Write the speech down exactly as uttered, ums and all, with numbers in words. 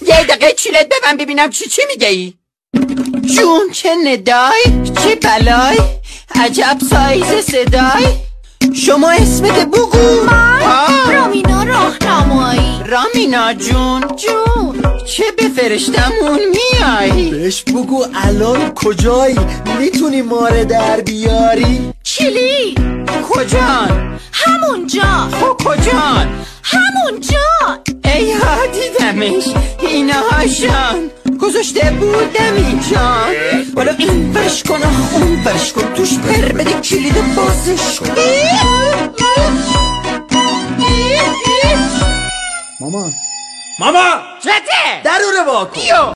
یه دقیقه چیلت ببن ببینم چی چی میگه ای. جون چه ندای، چه بلای، عجب سایز صدای. شما اسمت بگو. من رامینا راهنمایی. رامینا جون جون چه بفرشتمون میای؟ بهش بگو الان کجایی، میتونی ماره در بیاری؟ چیلی کجان؟ همونجا. خب کجان؟ همونجا. ای ها دیدمش، اینا هاشان گذاشته بودم اینجان. بالا این برش کن اون برش کن، توش پر بده کلید بازش کن. مامان ماما چته؟ درونه واکن. بیو